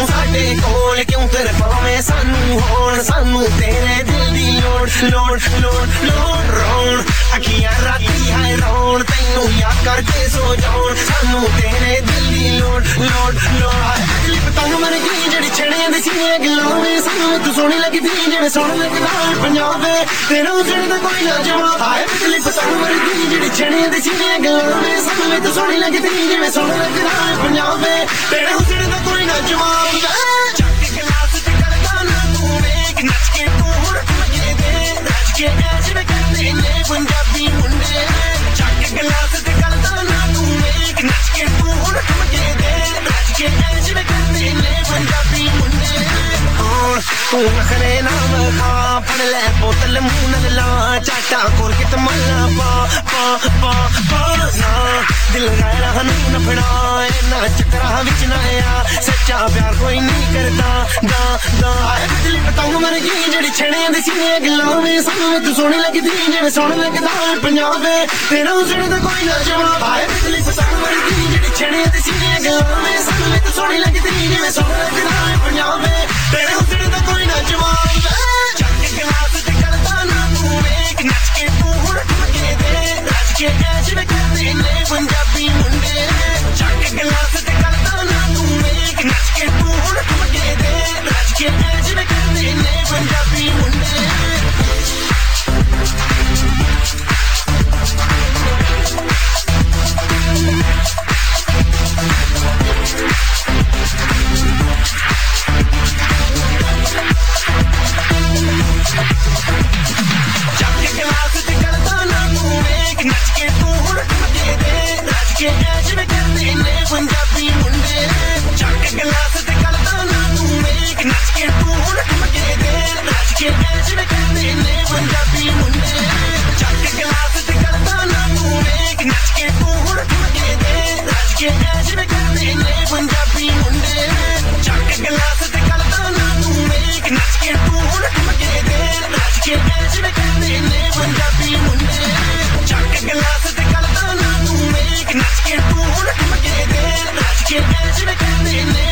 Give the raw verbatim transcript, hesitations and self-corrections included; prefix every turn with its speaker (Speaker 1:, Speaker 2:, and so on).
Speaker 1: साडे कोल क्यों तेरे पावे सानू होण सानू तेरे दिल दी लोड़ लोड़ लोड़ लोड़ रोण अखियां राती है रोण तैनू याद करके सो जाऊं सानू तेरे दिल दी लोड़ लोड़ लोड़ दिल पतंग मर गई जेड़ी छड़े दे सीने गलावे सानू तू सोहनी लगदी जिवें सोहना लगदा पंजाब तेरा उजड़ दा कोई ना जवाब हाय दिल पतंग मर गई जेड़ी छड़े दे सीने गलावे सानू तू सोहनी लगदी जिवें सोहना लगदा पंजाब तेरा उजड़ दा कोई ना जवाब चक के गिलास ते करदा ना तू वेख नच के तू हुण मजे दे नच के ऐश वे करदे ने पंजाबी मुंडे चक के गिलास ते करदा ना तू वेख नच के तू हुण मजे दे नच के ऐश वे करदे ने पंजाबी मुंडे तू नखरे ना वखा फड़ ले बोतल मुंह न ला चाटा खोल के तमला पा पा पा पा ना दिल गैरा नू न फड़ाए ना चक्रा विच ना आ सच्चा प्यार कोई नहीं करता दा दा दिल पतंग मर गई जेड़ी छड़े दे सीने गलावे सानू तू सोहनी लगदी जिवें सोहना लगदा पंजाब तेरा उजड़ दा कोई ना जवाब हाय दिल पतंग मर गई जेड़ी छड़े दे सीने गलावे सानू तू सोहनी लगदी जिवें सोहना लगदा पंजाब तेरा उजड़ दा कोई ना जवाब चक के गिलास ते करदा ना तू वेख नच के तू हुण मजे दे नच के ऐश वे करदे ने पंजाबी मुंडे चक के गिलास ते करदा ना तू वेख नच के तू हुण मजे दे नच के ऐश वे करदे ने पंजाबी मुंडे पंजाबी मुंडे चक के गिलास ते करदा ना तू वेख नच के तू हुण मजे दे नच के ऐश वे करदे ने पंजाबी मुंडे चक के गिलास ते करदा ना तू वेख नच के तू हुण मजे दे नच के ऐश वे करदे ने पंजाबी मुंडे चक के गिलास ते करदा ना तू वेख नच के तू हुण मजे दे नच के ऐश वे करदे ने पंजाबी मुंडे चक के गिलास ते करदा ना तू वेख नच के तू हुण मजे दे नच के ऐश वे करदे ने